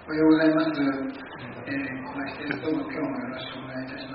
おはようございます。小林です。どうも今日もよろしくお願いいたします。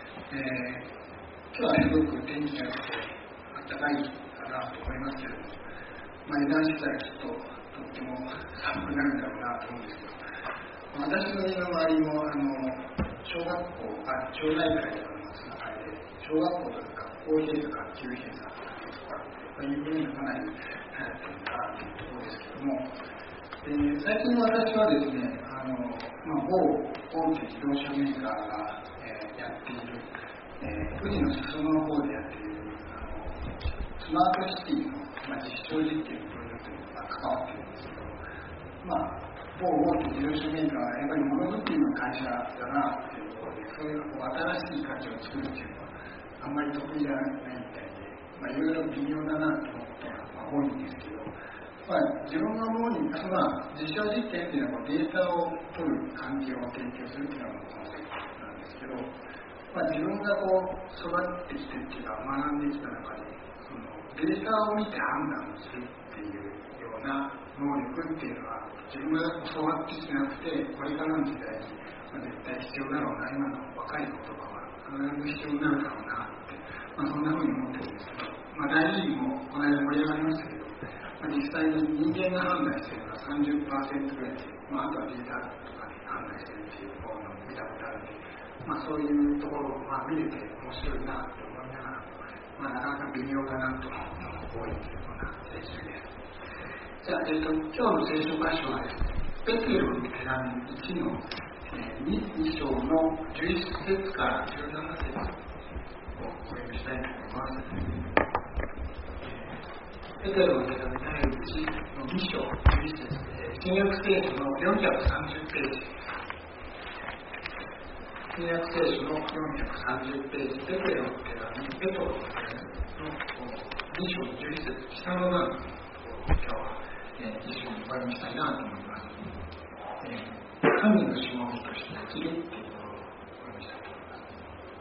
今日はすごく天気が良くて暖かいかなと思いますけれども、油断したらきっととっても寒くなるんだろうなと思うんですけど、私の家の周りも小学校町内会とかのつながりで小学校とか学校閉鎖学級閉鎖とかいうふうにかなり流行っているかというところですけども、最近の私はですね、某大手自動車メーカーが、やっている、富士の裾野の方でやっているスマートシティの、実証実験プロジェクトに関わっているんですけど、某大手自動車メーカーはやっぱりものづくりの会社だなというところで、そういう新しい価値を作るっていうのはあんまり得意じゃないみたいで、いろいろ微妙だなと思うことが多いんですけど、自分が思うに、実証実験っていうのはデータを取る環境を提供するっていうのがコンセプトなんですけど、自分が育ってきてっていうか学んできた中で、データを見て判断をするっていうような能力っていうのは自分が教わってきてなくて、これからの時代に絶対必要だろうな、今の若い言葉は必ず必要になるだろうなって、そんなふうに思ってるんですけど、大リーグもこの間盛り上がりましたけど、実際に人間が判断しているのは 30% ぐらいで、あとはデータとかで判断しているっていうのを見たことあるので、そういうところを見れて面白いなと思いながら、なかなか微妙だなと思うのが多いというような聖書です。じゃあ、今日の聖書箇所はですね、ペテロの手紙1の2章の11節から17節をお読みしたいと思います。ペテロの手紙第1の2章11節、新約聖書の430ページ、新約聖書の430ページ、ペテロの手紙、ペトロの手紙の2章の11節、下の段のところを今日は一緒にお読みしたいなと思います。神のしもべとして生きるというところをお読みしたいと思います。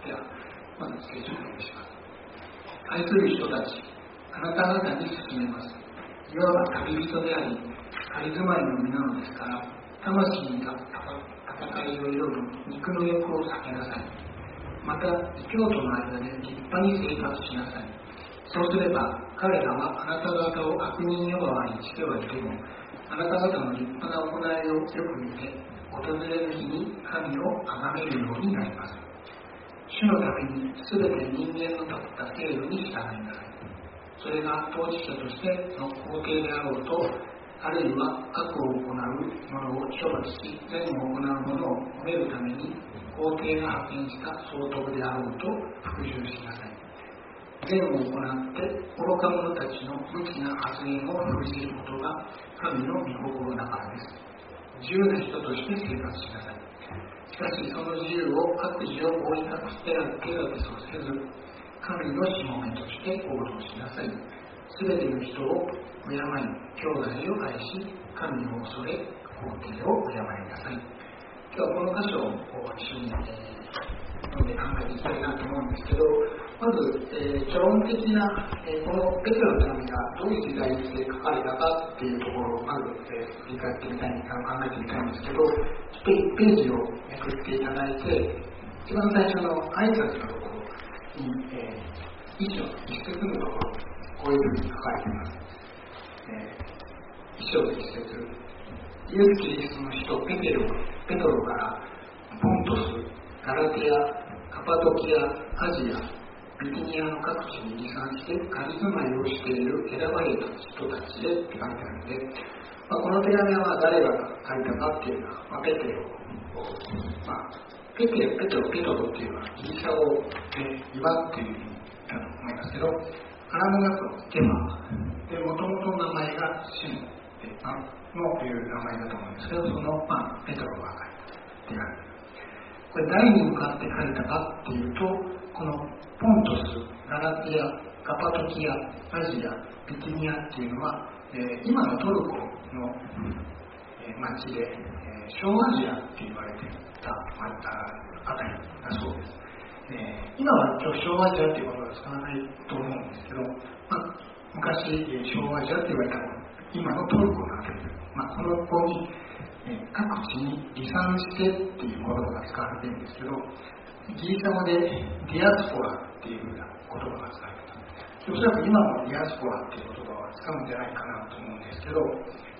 では、まず聖書をお読みします。愛する人たち、あなた方に進めます。いわば旅人であり、仮住まいの身なのですから、魂に戦いを挑む肉の欲を避けなさい。また、異教徒の間で立派に生活しなさい。そうすれば、彼らはあなた方を悪人呼ばわりにしてはいても、あなた方の立派な行いをよく見て、訪れる日に神を崇めるようになります。主のために全て人間の立った制度に従いなさい。それが当事者としての皇帝であろうと、あるいは悪を行う者を処罰し、善を行う者を褒めるために皇帝が派遣した総督であろうと復讐しなさい。善を行って愚か者たちの無知な発言を封じることが神の御心だからです。自由な人として生活しなさい。しかしその自由を悪事を覆い隠して手立てそうせず、神のしもべとして行動しなさい。すべての人を敬い、兄弟を愛し、神を恐れ、皇帝を敬いなさい。今日はこの箇所を一緒に読んで考えていきたいなと思うんですけど、まず、序論的な、このペテロの手紙がどういう時代で書かれたかっていうところをまず、振り返ってみたい、考えてみたいんですけど、1ページをめくっていただいて、一番最初の挨拶のところに、一節のところ、こういうふうに書かれています。一章一節、イエス・キリストの使徒ペトロからポントス、ガラテヤ、カパドキア、アジア、ビティニアの各地に持参して仮住まいをしている選ばれた人たちへって書いてあるので、この手紙は誰が書いたかっていうのは、ペテロを、ペトロっていうのはギリシャ語で岩っていう意味だと思いますけど、アラム語のテマで、もともとの名前がシムという名前だと思うんですけど、その、ペトロが書いた手紙。これ誰に向かって書いたかっていうと、このポントス、ガラティア、カパトキア、アジア、ビティニアっていうのは、今のトルコの、町で、小アジアって言われていたあたりだそうです。今は小アジアっていうことは使わないと思うんですけど、昔小アジアって言われたのは今のトルコなわけです。この子に、 各地に離散してっていう言葉が使われているんですけど、ギリシャ語でディアスポラっていうような言葉が使われています。おそらく今もディアスポラっていう言葉は使うんじゃないかなと思うんですけど、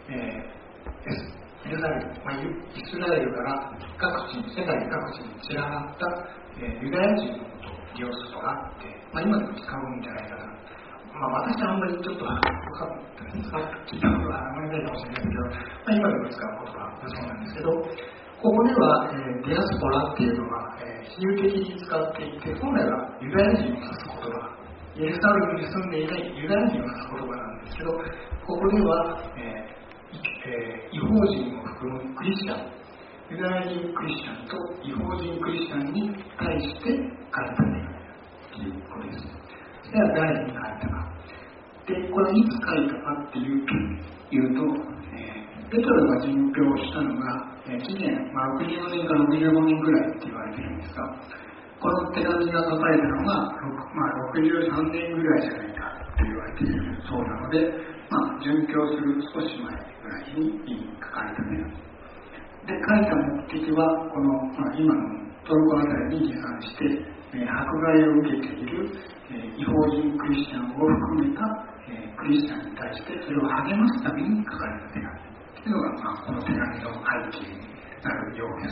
イスラエルから各地に、世界各地に散らばった、ユダヤ人のことをディオスポラって、今でも使うんじゃないかな。私はあんまりちょっと聞いたことがあまりないかもしれないけど、今でも使う言葉だそうなんですけど、ここでは、ディアスポラっていうのは、比喩的に使っていて、本来はユダヤ人を指す言葉、エルサレムに住んでいないユダヤ人を指す言葉なんですけど、ここでは、異邦人を含むクリスチャン、ユダヤ人クリスチャンと異邦人クリスチャンに対して書いた手紙ということです。それは誰に書いたか。で、これいつ書いたかっていうと、ペトロが殉教したのが、紀元、64年から65年ぐらいって言われてるんですが、この手紙が書かれたのが、63年ぐらいじゃないかと言われているそうなので、殉教する少し前ぐらいに書かれたね。で、書いた目的は、この、今のトルコあたりに離散して、迫害を受けている、異邦人クリスチャンを含めた、クリスチャンに対してそれを励ますために書かれた手紙というのが、この手紙の背景になるようです。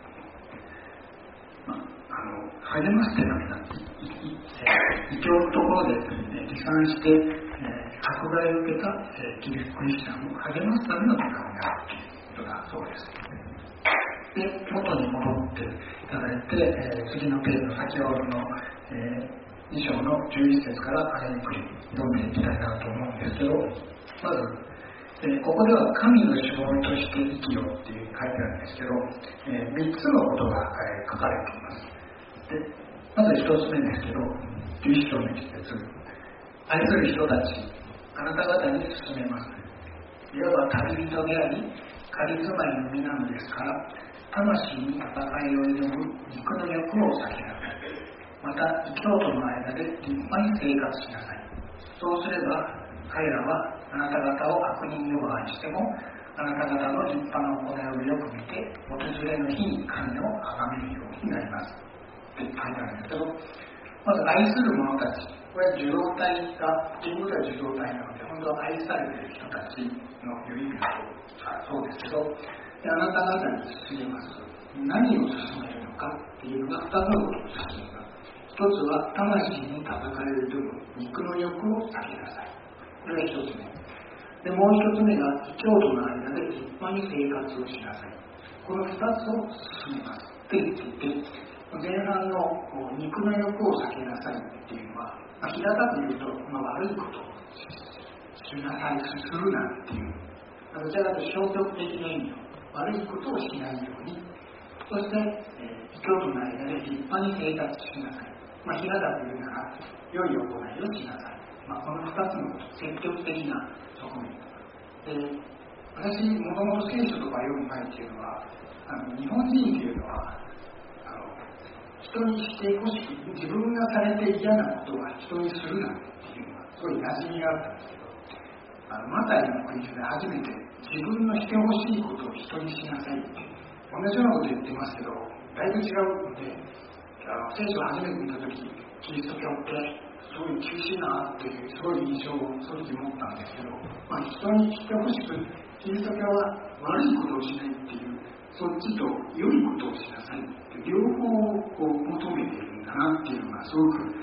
励ます手紙だって異教のところで、離散して、迫害を受けた、クリスチャンを励ますための手紙であるということだそうです。で、元に戻っていただいて、次のページの先ほどの、2章の11節からゆっくり読んでいきたいなと思うんですけど、まず、ここでは神のしもべとして生きようっていう書いてあるんですけど、3つのことが、書かれています。で、まず1つ目ですけど、11章の1節、愛する人たち、あなた方に進めます。いわば旅人であり、仮住まいの身なのですから、魂に戦いを挑む肉の欲を避けなさい。また、異教徒の間で立派に生活しなさい。そうすれば、彼らはあなた方を悪人呼ばわりしても、あなた方の立派な行いをよく見て、訪れの日に神を崇めるようになります。って書いてあるんですけど、まず愛する者たち。これは受動体が、英語では受動体なので、本当は愛されている人たちのいう意味だそうですけど、あなた方に進めます。何を進めるのかっていうのが2つのことを進めます。一つは魂に戦いを挑む肉の欲を避けなさい。これが一つ目。で、もう一つ目が異教徒の間で立派に生活をしなさい。この2つを進めますって言っていて、前半の肉の欲を避けなさいっていうのは、平たく言うと、悪いことをしなさい、するなっていう、どちらかというと消極的な意味の悪いことをしないように、そして、異教徒の間で立派に生活しなさい。平たく言うなら、良い行いをしなさい。この2つの積極的な側面。で、私、もともと聖書とか読む前っていうのは、日本人っていうのは、人にしてほしく、自分がされて嫌なことは人にするなっていうのが、そういう馴染みがあったんですけど、マタイの福音書で初めて自分のしてほしいことを人にしなさいって、同じようなこと言ってますけど、だいぶ違うので、聖書を初めて見たとき、キリスト教ってすごい厳しいなっていう、すごい印象をその時持ったんですけど、人にしてほしく、キリスト教は悪いことをしないっていう、そっちと良いことをしなさいって両方を求めているんだなっていうのがすごく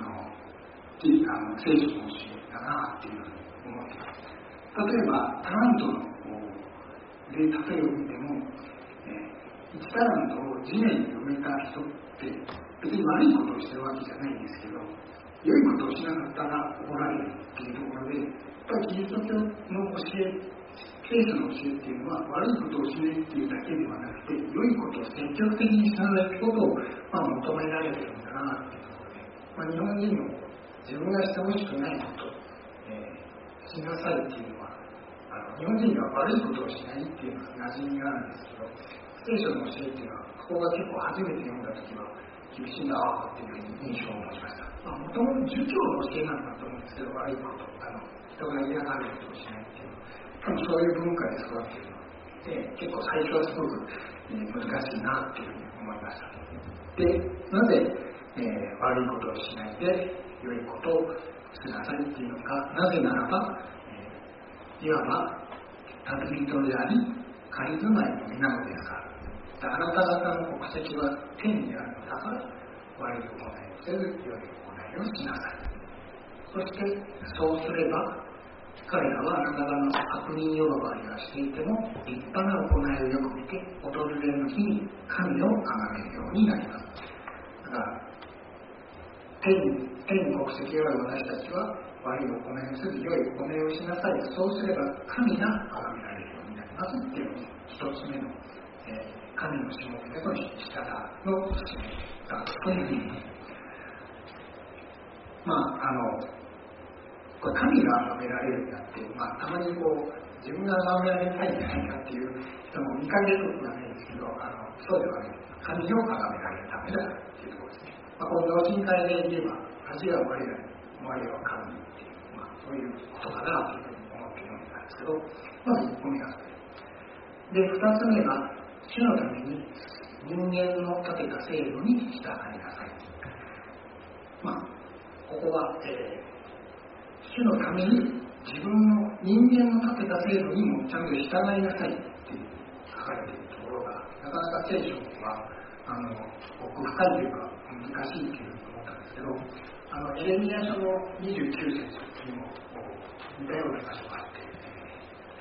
聖書の教えだなっていうふうに思っています。例えばタラントの例えを見ても、1タラントを地面に埋めた人って別に悪いことをしてるわけじゃないんですけど、良いことをしなかったら怒られるっていうところで、やっぱりキリスト教の教え、聖書の教えっていうのは悪いことをしないっていうだけではなくて、良いことを積極的にしなさいってことを、求められてるんだなっていうところで、日本人も自分がしてほしくないこと、しなさいっていうのは、日本人が悪いことをしないっていうのは馴染みがあるんですけど、聖書の教えっていうのは、ここが結構初めて読んだときは厳しいなっていう印象を持ちました。もともと儒教の教えなんだと思うんですけど、悪いこと、人が嫌がることをしないっていうのは、多分そういう文化で育っている結構最初はすごく、難しいなっていうふうに思いました。で、なぜ、悪いことをしないで良いことをしなさいっていうのが、なぜならば、いわば旅人であり仮住まいの身なのですから。あなた方の国籍は天にあるのだから、悪い行いをせず良い行いをしなさい。そしてそうすれば、彼らはあなた方の悪人呼ばわりがしていても立派な行いをよく見て、訪れの日に神を崇めるようになります。だから天に国籍がある私たちは、悪い行いをせず良い行いをしなさい。そうすれば神が崇められるようになりますっていうのが一つ目の、神のしもべでの仕方の使命だというふうに。これ神が崇められるんだって、たまに自分が崇められたいんじゃないかっていう人も見かけることはないんですけど、そうではない。神を崇められるためだっていうところですね。この同心会で言えば、恥が我らに、我らは神っていう、そういう言葉だというふうに思って読んだんですけど、まず1個目がそれで、2つ目は、主のために人間の立てた制度に従いなさい。ここは、主のために自分の人間の立てた制度にもちゃんと従いなさいって書かれているところが、なかなか聖書は奥深いというか難しいというふうに思ったんですけど、エレミヤ書の29節にも似たような箇所があって、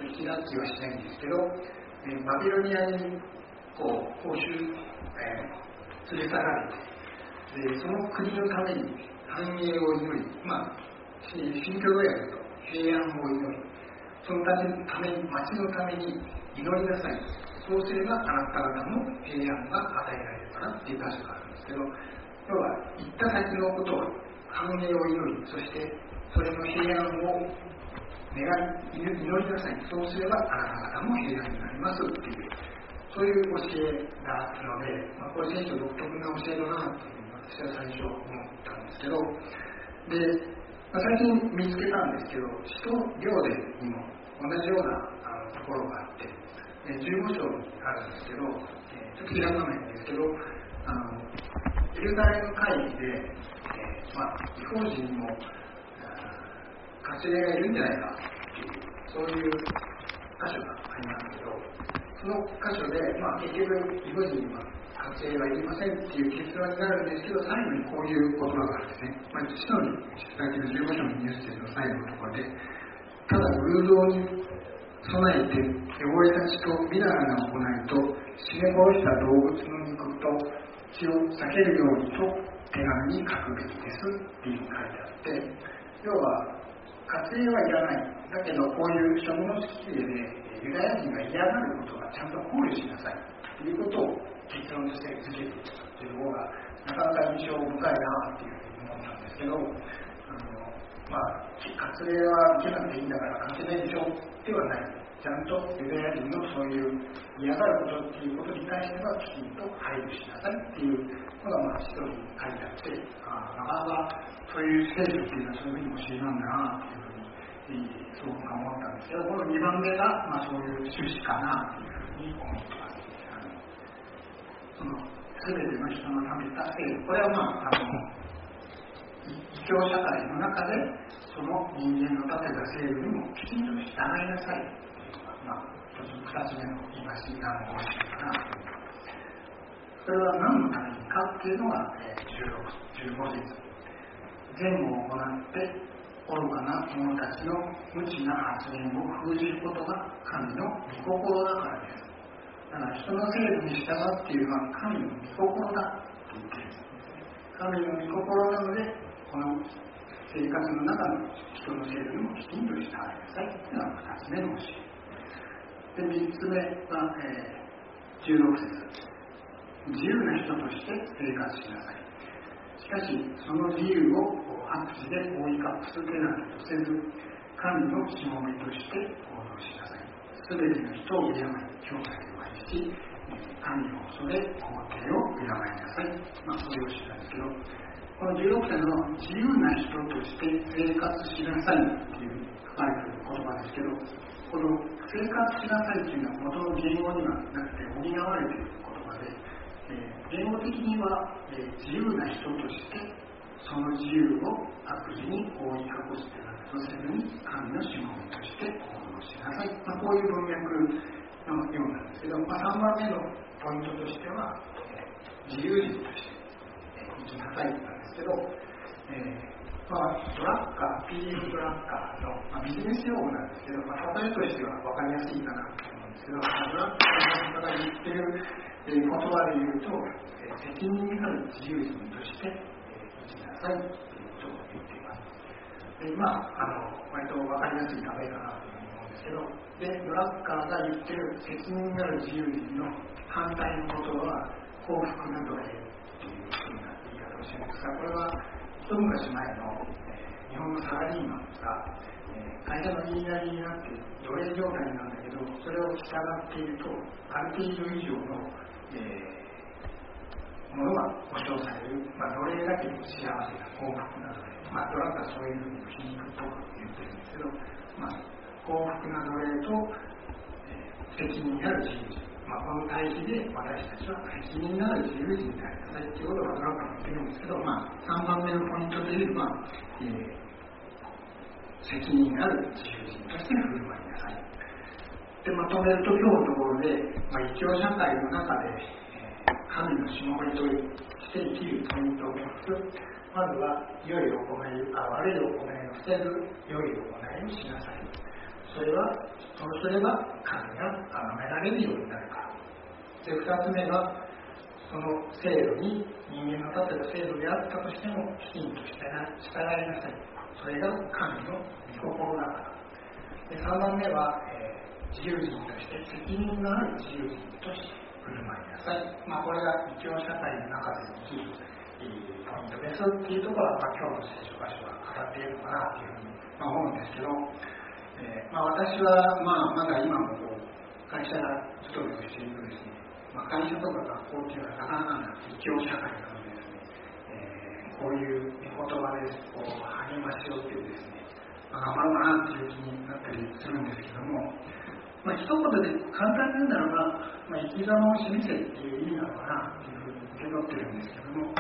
引き出しはしないんですけど、バビロニアに報酬、連れ去られて、でその国のために繁栄を祈り、新教語訳だと平安を祈り、そのために、町のために祈りなさい。そうすればあなた方の平安が与えられるからっていう箇所があるんですけど、要は行った先のことは繁栄を祈り、そしてそれの平安を祈りなさい。そうすればあなた方も平安になりますっていう、そういう教えがあるので、これ聖書独特な教えだなというふうに私は最初思ったんですけど、で、最近見つけたんですけど、使徒行伝にも同じようなところがあって、15章にあるんですけど、ちょっと開かないんですけど、エルサレム会議で、異邦人にも割礼がいるんじゃないかっていう、そういう箇所がありますけど、その箇所で、結局異邦人には割礼はいりませんっていう結論になるんですけど、最後にこういう言葉があるんですね。使徒に伝えている15章の20節の最後のところで、ただ偶像に備えて汚れた血とみだらな行いと死ね殺した動物の肉と血を避けるようにと手紙に書くべきですっていうのが書いてあって、要は割礼はいらない。だけどこういう諸物式でユダヤ人が嫌がることはちゃんと考慮しなさいということを結論として付けているというのがなかなか印象深いなというふうに思ったんですけど、割礼は受けなくていいんだから関係ないでしょではない。ちゃんとユダヤ人のそういう嫌がることっていうことに対してはきちんと配慮しなさいっていうのが一人書いてあって、なかなかそういう聖書っていうのはそういうふうに教えなんだなというふうにすごく思ったんですけど、この2番目が、そういう趣旨かなというふうに思ってます。その全ての人のためた制度、これは異教社会の中でその人間の立てた制度にもきちんと従いなさいというのが、2つ目の言い回しが方針かなと思います。それは何のためにかっていうのが、15節。善を行って愚かな者たちの無知な発言を封じることが神の御心だからです。だから人の制度に従うっていうのは神の御心だと言っているんですね。神の御心なので、この生活の中の人の制度にもきちんと従いなさいというのが2つ目の教え。で、3つ目は、16節。自由な人として生活しなさい。しかし、その自由を悪事で覆い隠す手などとせず、神のしもべとして行動しなさい。すべての人を敬い、兄弟を愛し、神を恐れ、皇帝を敬いなさい。そういう教えなんですけど、この16節の自由な人として生活しなさいっていう書かれている言葉ですけど、 この生活しなさいというのは元の言語にはなくて補われている言葉で、言語的には、自由な人としてその自由を悪事に覆い隠してなどとせずに神のしもべとして行動しなさい、こういう文脈のようなんですけど、3番目のポイントとしては、自由人として生きなさいなんですけど、ドラッカー、PF ドラッカーの、ビジネス用語なんですけど、例えとしては分かりやすいかなと思うんですけど、ドラッカーの方が言っている言葉で言うと、責任ある自由人として生きなさいということを言っています。割と分かりやすい例えかなと思うんですけど、ドラッカーが言っている責任ある自由人の反対の言葉は幸福な奴隷というふうな言い方をしているんですが、これは一昔前の日本のサラリーマンが会社の言いなりになって奴隷状態なんだけど、それを従っているとある程度以上のものが保障される、奴隷だけど幸せな幸福な奴隷、ドラッカーはそういうふうに皮肉っぽく言ってるんですけど、幸福な奴隷と、責任ある自由人、この対比で私たちは責任ある自由人でありなさいということがドラッカーも言ってるんですけど、3番目のポイントというのは、責任ある自由人として振る舞いなさい。で、まとめると今日のところで、異教社会の中で、神のしもべとして生きるポイントを3つ。まずは良い行い、悪い行いを捨てず良い行いをしなさい。そうすれば神が崇められるようになるから。で、2つ目がその制度に人間の立てた制度であったとしてもきちんと従いなさい。それが神の御心だから。で、3番目は、自由人として責任のある自由人として振る舞いなさい。これが異教社会の中で生きるポイントですっていうところは、今日の聖書箇所は語っているのかなというふうに思うんですけど、私はまだ今も会社勤めをしているとですね、会社とか学校っていうのはなかなかな異教社会なのでですね、こういう言葉で励ましを受けてですね、頑張ろうかなという気になったりするんですけども、一言で簡単に言うならば、生き様を示せっていう意味なのかなというふうに受け取ってるんですけども、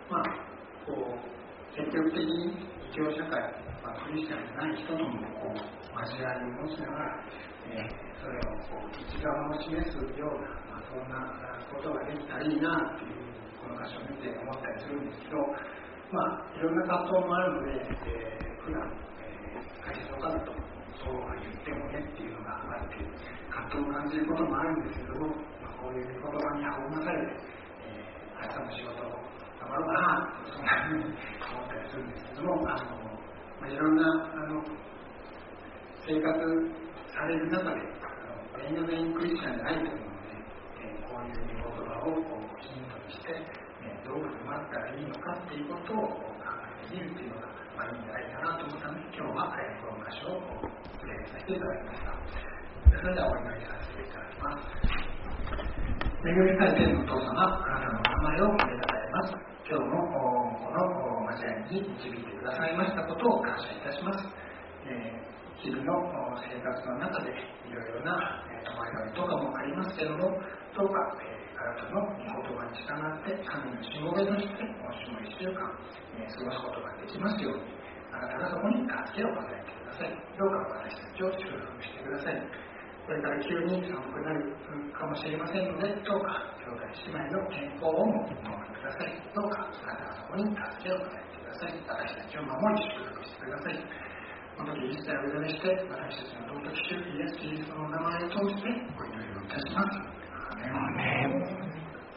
積極的に異教社会、クリスチャンじゃない人とも交わりを持ちながら、それを生き様を示すような、そんなことができたらいいなというふうにこの箇所を見て思ったりするんですけど、いろんな葛藤もあるので、普段、会社の方とそうは言ってもねっていうのがあって葛藤を感じることもあるんですけども、こういう言葉に励まされて、明日の仕事を頑張ろうかなとそんなふうに思ったりするんですけども、いろんな生活される中で全員が全員クリスチャンじゃないと思うので、こういう言葉をヒントにして、どう振る舞ったらいいのかっていうことを考えてみるっていうのがいいんじゃないかなと思ったので、今日はこの箇所をプレイさせていただきました。それではお祈りさせていただきます。恵み深い天のお父様、あなたの名前を褒めたたえます。今日もこの交わりに導いてくださいましたことを感謝いたします。日々の生活の中でいろいろな戸惑いとかもありますけれども、どうかあなたの御言葉に従って神のしもべとして今週の1週間過ごすことができますように、あなたがそこに助けを与えてください。どうか私たちを祝福してください。これから急に寒くなるかもしれませんので、どうか兄弟姉妹の健康をもお守りください。どうかあなたがそこに助けを与えてください。私たちを守り祝福してください。この時一切お許しして、私たちの尊き主イエス・キリストの名前を通してお祈りをいたします。アーメン。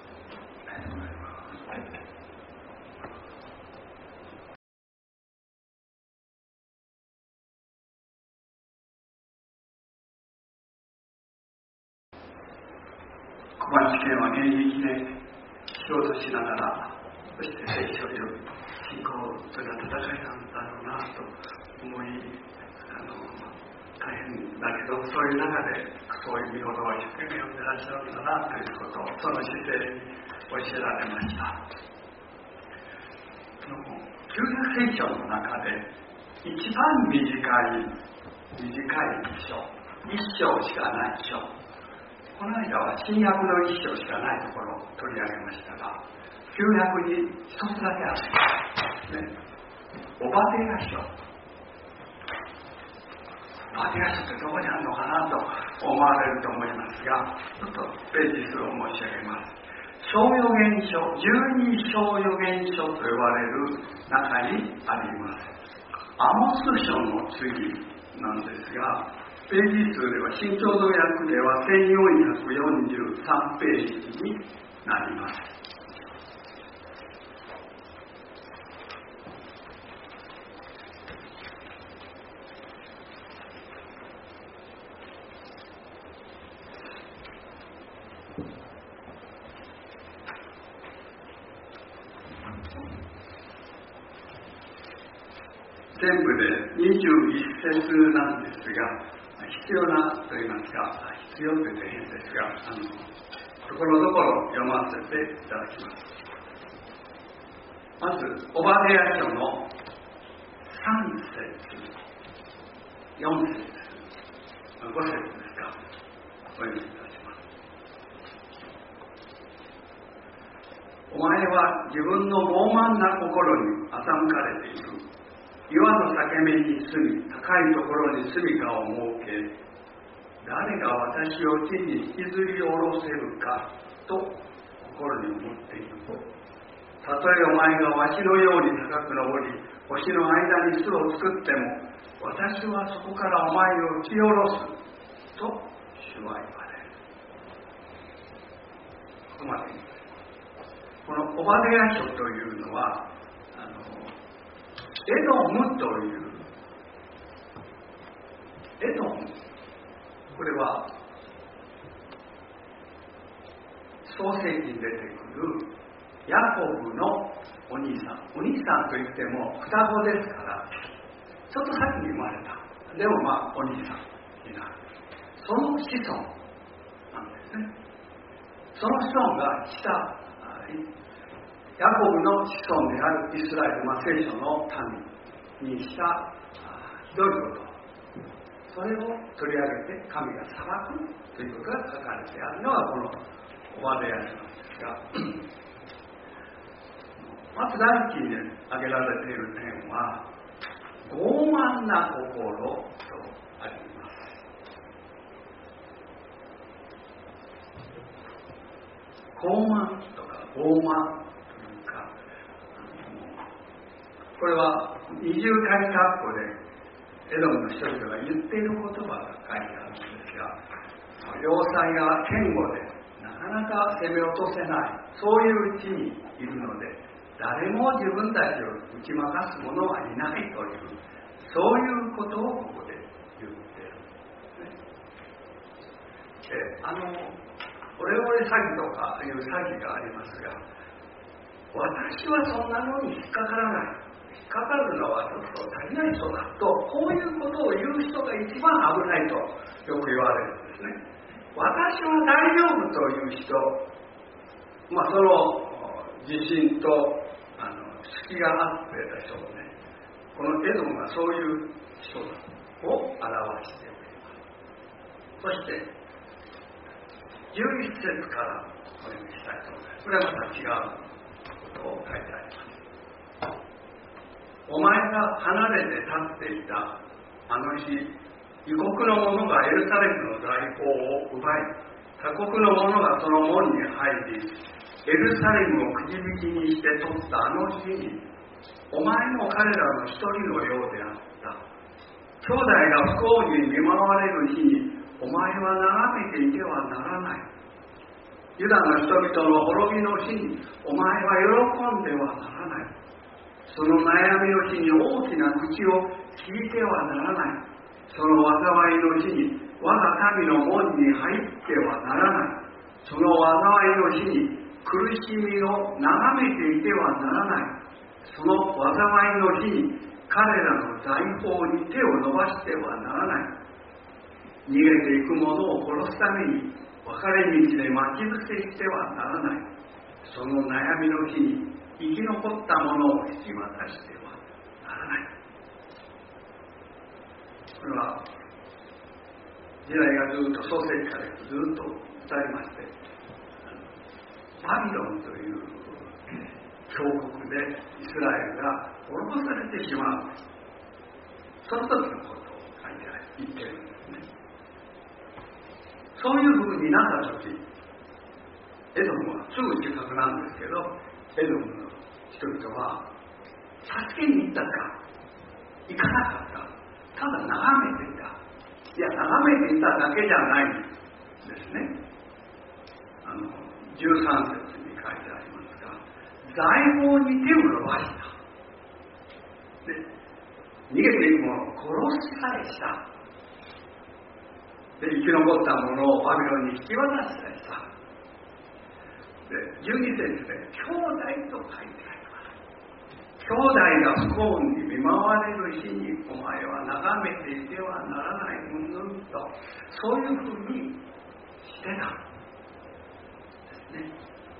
小林家は現役で仕事しながら、そして聖書を信仰という戦いなんだろうなと思い、大変だけど、そういう中でそういう御事を一生懸命読んでらっしゃるんだなということを、その姿勢に教えられました。旧約聖書の中で一番短い章、 一章しかない章、この間は新約の一章しかないところを取り上げましたが、旧約に一つだけあるんですね。オバデヤ書。オバデヤ書ってどこにあるのかなと思われると思いますが、ちょっとページ数を申し上げます。小預言書、12小預言書と呼ばれる中にあります。アモス書の次なんですが、ページ数では新共同訳では1443ページになります。全部で21節なんですが、必要なと言いますか、必要というと変ですが、ところどころ読ませていただきます。まず、オバデヤ書の3節、4節、5節ですか、お読みいたします。お前は自分の傲慢な心に欺かれている。岩の裂け目に住み、高いところに住みかを設け、誰が私を地に引きずり下ろせるかと心に思っている。たとえお前がわしのように高く登り、星の間に巣を作っても、私はそこからお前を打ち下ろすと主は言われる。ここまで。このオバデヤ書というのは、エドムという、エドム、これは創世記に出てくるヤコブのお兄さんといっても双子ですから、ちょっと先に生まれた、でもお兄さんになる、その子孫なんですね。その子孫がヤコブの子孫であるイスラエル、聖書の民にしたひどいこと、それを取り上げて神が裁くということが書かれてあるのがこのオバデヤ書なんですが、まず第一に挙げられている点は、傲慢な心とあります。傲慢とか傲慢、これは二重解括弧でエドムの人々が言っている言葉が書いてあるんですが、要塞が堅固でなかなか攻め落とせない、そういう地にいるので、誰も自分たちを打ち負かす者はいないという、そういうことをここで言っている、オレオレ詐欺とかいう詐欺がありますが、私はそんなのに引っかからない、引っかかるのはちょっと足りない人だと、こういうことを言う人が一番危ないとよく言われるんですね。私は大丈夫という人、その自信と隙があってた人ね、このエドムがそういう人を表しております。そして11節からお読みしたいと思います。これはまた違うことを書いてあります。お前が離れて立っていたあの日、異国の者がエルサレムの財宝を奪い、他国の者がその門に入り、エルサレムをくじ引きにして取ったあの日に、お前も彼らの一人のようであった。兄弟が不幸に見舞われる日に、お前は眺めていてはならない。ユダの人々の滅びの日に、お前は喜んではならない。その悩みの日に大きな口を聞いてはならない。その災いの日に我が神の門に入ってはならない。その災いの日に苦しみを眺めていてはならない。その災いの日に彼らの財宝に手を伸ばしてはならない。逃げていく者を殺すために分かれ道で待ち伏せしてはならない。その悩みの日に生き残った者を引き渡してはならない。これは時代がずっと創世記からずっと伝わりまして、バビロンという強国でイスラエルが滅ぼされてしまう、その時のことを書いて言ってるんですね。そういうふうになった時、エドムはすぐ近くなんですけど、エドムの人々は助けに行ったか行かなかった、ただ眺めていた。いや、眺めていただけじゃないんですね。13節に書いてありますが、財宝に手を伸ばした。で、逃げていく者を殺しさえした。で、生き残った者をバビロンに引き渡したりした。で、12節で兄弟と書いてあります。兄弟が不幸に見舞われる日にお前は眺めていてはならないうんぬんと、そういうふうにしてたですね。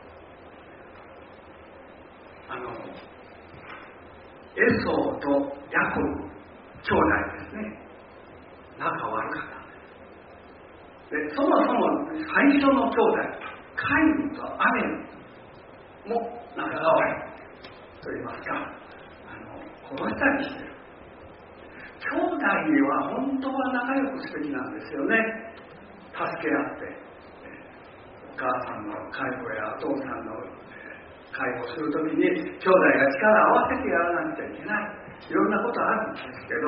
エソーとヤコブ兄弟ですね、仲悪かったで、そもそも最初の兄弟カインとアベルも仲が悪いと言いますか、殺したりしてる。兄弟には本当は仲良くすべきなんですよね。助け合って、お母さんの介護やお父さんの介護するときに兄弟が力を合わせてやらなくちゃいけない、いろんなことあるんですけど、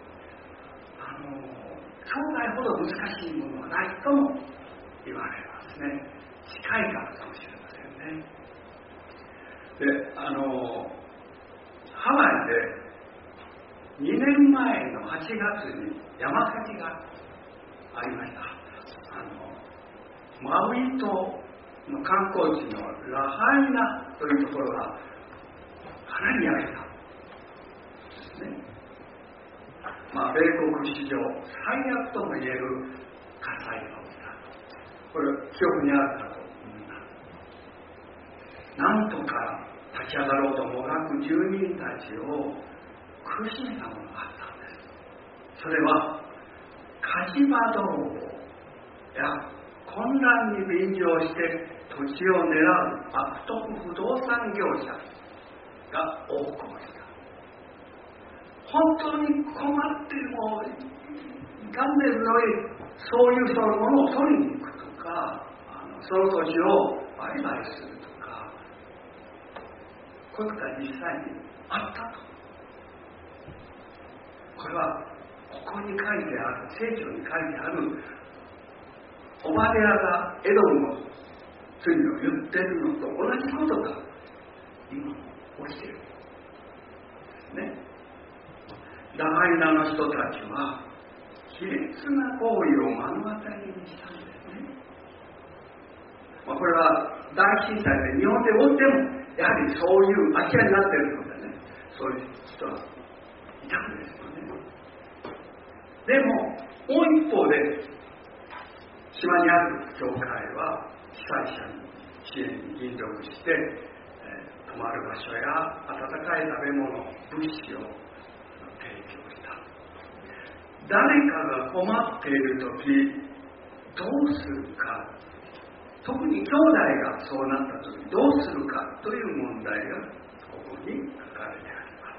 兄弟ほど難しいものはないとも言われますね。近いからかもしれませんね。で、ハワイで2年前の8月に山火事がありました。マウイ島の観光地のラハイナというところがかなり焼けたですね。米国史上最悪とも言える火災が起きた。これ記憶にあるかと思います。なんとか立ち上がろうともがく住民たちを苦しめたものがあったんです。それは火事場泥棒や混乱に便乗して土地を狙う悪徳不動産業者が横行した。本当に困ってもダメのそういう人のものを取りに行くとか、その土地を売買するとか、こういうことが実際にあったと。これはここに書いてある、聖書に書いてあるオバデヤがエドムの罪を言っているのと同じことが今起きているんですね。ラハイナの人たちは卑劣な行為を目の当たりにしたんですね。これは大震災で日本でおってもやはりそういう空き家になっているのでね、そういう人はいたんですよね。でももう一方で島にある教会は被災者に支援に尽力して、泊まる場所や温かい食べ物、物資を提供した。誰かが困っているときどうするか、特に兄弟がそうなったときどうするかという問題がここに書かれてあります。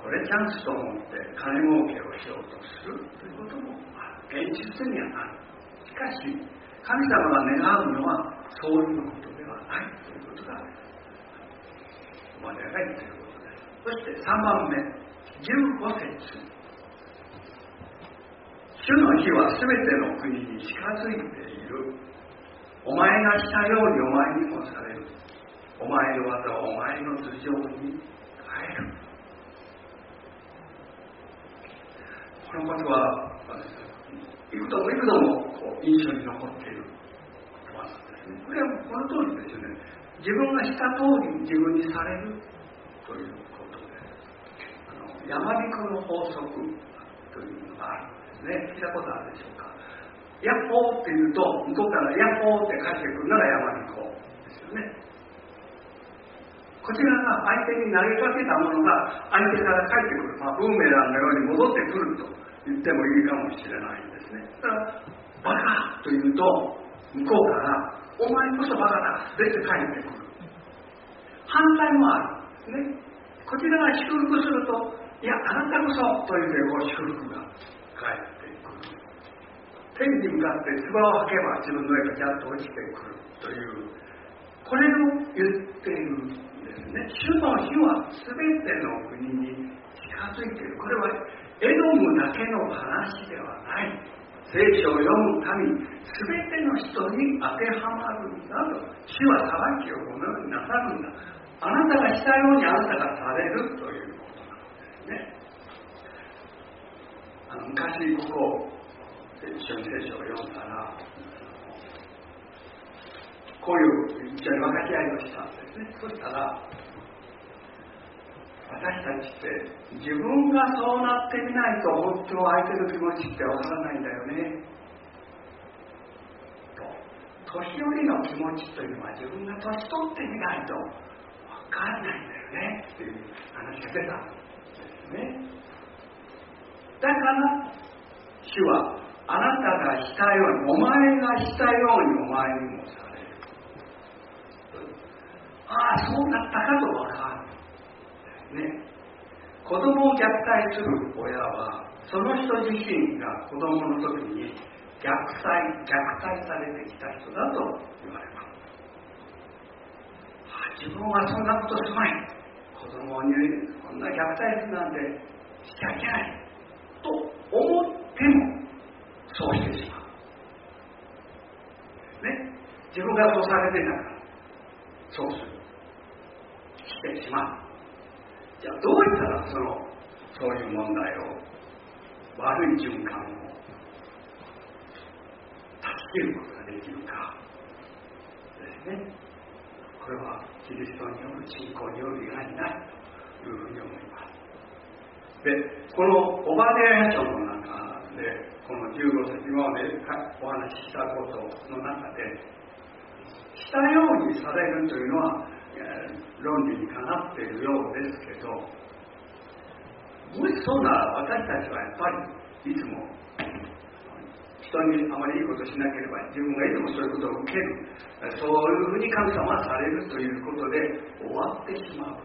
これチャンスと思って金儲けをしようとするということも現実にはある。しかし神様が願うのはそういうことではないということが我々が言っていることです。そして3番目、15節。主の日はすべての国に近づいている。お前がしたようにお前にもされる。お前の技はお前の頭上に変える。このことは幾度も幾度も印象に残っている言葉なんですね。これはこの通りですよね。自分がした通り自分にされるということです。山彦の法則というのがあるんですね。聞いたことあるでしょうか。ヤッホーって言うと向こうからヤッホーって返してくるのが山彦ですよね。こちらが相手に投げかけたものが相手から返ってくる、ブーメランのように戻ってくると言ってもいいかもしれないんですね。だからバカというと向こうからお前こそバカだって返ってくる。反対もある、ね、こちらが祝福するといやあなたこそという祝福が返ってくる。天に向かって唾を吐けば自分の上がジャッと落ちてくるというこれを言っているんですね。主の日は全ての国に近づいている。これはエドムだけの話ではない。聖書を読む民全ての人に当てはまるんだと。主は裁きをこのようになさるんだ。あなたがしたようにあなたがされるということなんですね。昔ここ一緒に聖書を読んだらこういう一緒に分かち合いをしたんですね。そしたら私たちって自分がそうなってみないと本当は相手の気持ちってわからないんだよねと。年寄りの気持ちというのは自分が年取ってみないとわからないんだよねっていう話が出たんですね。だから主はあなたがしたようにお前がしたようにお前にもされる。ああそうだったかとわかる。ね、子供を虐待する親はその人自身が子供の時に虐待されてきた人だと言われます。自分はそんなことすまい、子供にこんな虐待するなんてしちゃいけないと思ってもそうしてしまう、ね、自分がそうされてたからそうするしてしまう。じゃあどうやったらそういう問題を悪い循環を断ち切ることができるかですね。これはキリストによる信仰による以外にないというふうに思います。で、このオバデヤ書の中でこの15節今までお話ししたことの中でしたようにされるというのは論理にかなっているようですけど、もしそうなら私たちはやっぱりいつも人にあまりいいことしなければ自分がいつもそういうことを受ける、そういうふうに神様はされるということで終わってしまう。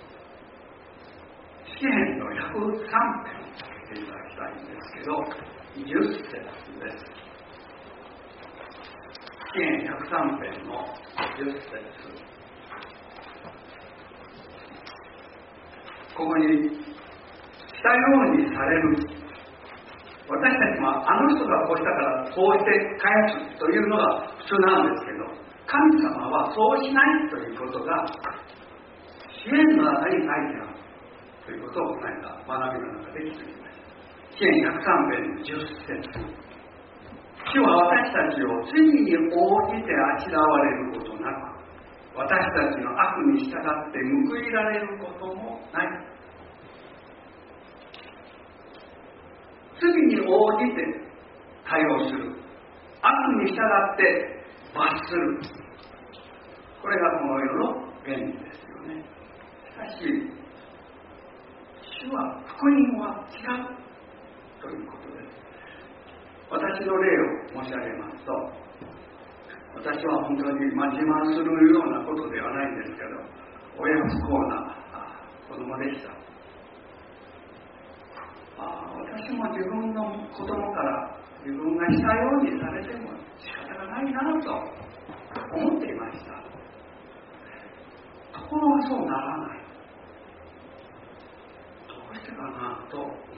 詩編の103編を開けていただきたいんですけど10節です。詩編103編の10節、ここにしたようにされる。私たちはあの人がこうしたからこうして返すというのが普通なんですけど、神様はそうしないということが詩篇の中に書いてあるということをこの間学びの中で気づきました。詩篇103編の10節、主は私たちを罪に応じてあしらわれることなく、私たちの悪に従って報いられることもない。罪に応じて対応する、悪に従って罰する、これがこの世の原理ですよね。しかし主は福音は違うということです。私の例を申し上げますと、私は本当に自慢するようなことではないんですけど、親不幸な子供でした。私も自分の子供から自分がしたようにされても仕方がないなと思っていました。ところがそうならない。どうしてかなと思いました。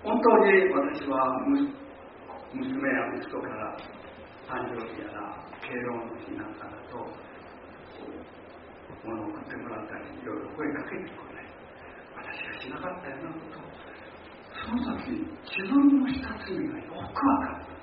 本当に私は娘や息子から誕生日やら敬老の日なんかだと物を送ってもらったりいろいろ声かけてくれ、私がしなかったようなことをその時自分のした罪がよくわかる。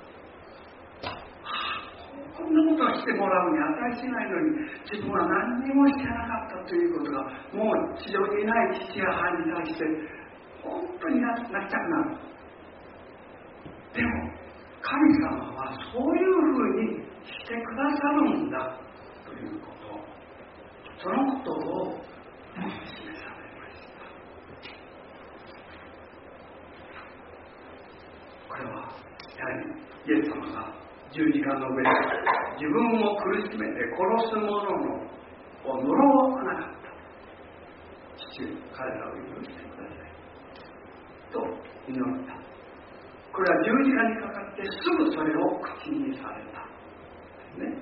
こんなことをしてもらうに値しないのに自分は何にもしてなかったということがもう地上にいない父や母に対して本当に泣きたくなる。でも神様はそういうふうにしてくださるんだということ、そのことを示されました。 イエス様が十字架の上で自分を苦しめて殺す者を呪わなかった。父、彼らを許してくださいと祈った。これは十字架にかかってすぐそれを口にされたね。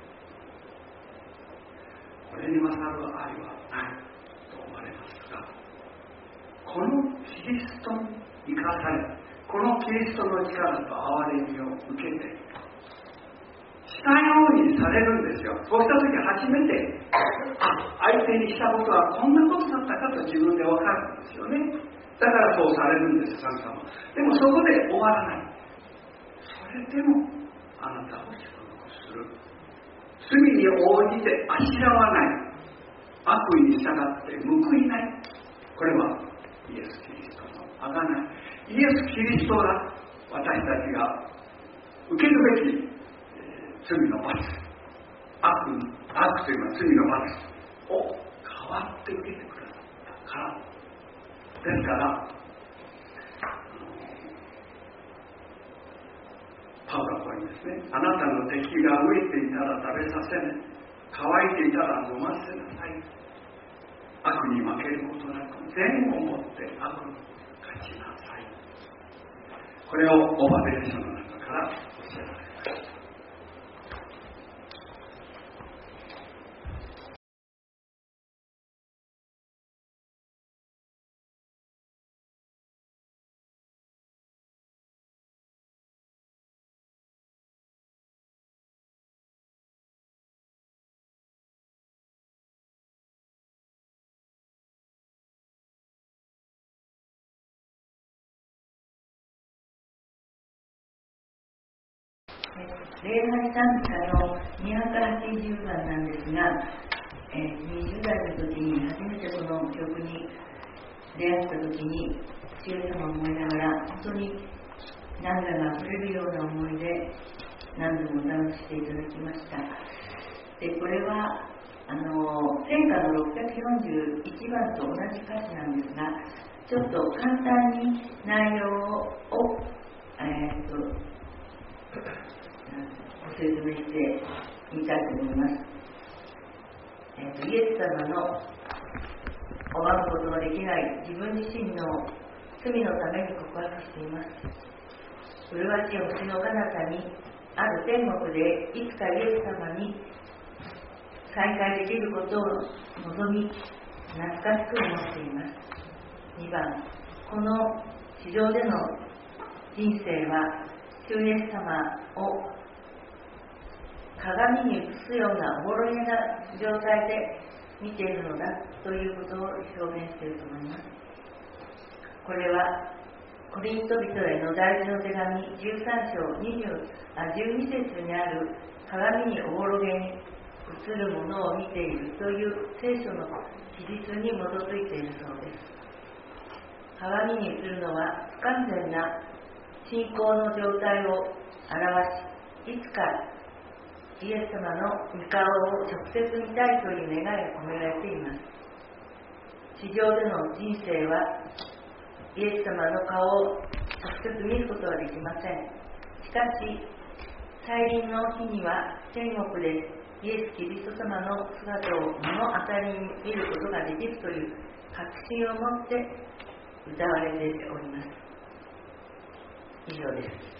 これに勝る愛はないと思われますが、このキリストに生かされ、このキリストの力と憐れみを受けてしたようにされるんですよ。そうした時初めて相手にしたことはこんなことだったかと自分で分かるんですよね。だからそうされるんです、神様。でもそこで終わらない。それでもあなたを祝福する。罪に応じてあしらわない、悪意に従って報いない。これはイエス・キリストの贖い。イエス・キリストが私たちが受けるべき罪の罰、悪というのは罪の罰を代わって受けてくださったからですから、パウロはこう言うんですね。あなたの敵が飢えていたら食べさせない、乾いていたら飲ませなさい。悪に負けることなく善をもって悪に勝ちなさい。これをオバデヤ書の中から教えられました。 礼拝賛歌の280番なんですが、20代の時に初めてこの曲に出会った時に主イエス様を思いながら本当に涙が溢れるような思いで何度も歌わせていただきました。でこれは聖歌の641番と同じ歌詞なんですが、ちょっと簡単に内容をご説明してみたいと思います。イエス様の拝むことのできない自分自身の罪のために告白しています。麗しい星の彼方にある天国でいつかイエス様に再会できることを望み懐かしく思っています。2番、この地上での人生は主イエス様を鏡に映すようなおぼろげな状態で見ているのだということを表現していると思います。これはコリント人への第一の手紙13章12節にある鏡におぼろげに映るものを見ているという聖書の記述に基づいているそうです。鏡に映るのは不完全な信仰の状態を表し、いつかイエス様の御顔を直接見たいという願いが込められています。地上での人生はイエス様の顔を直接見ることはできません。しかし再臨の日には天国でイエス・キリスト様の姿を目の当たりに見ることができるという確信を持って歌われております。以上です。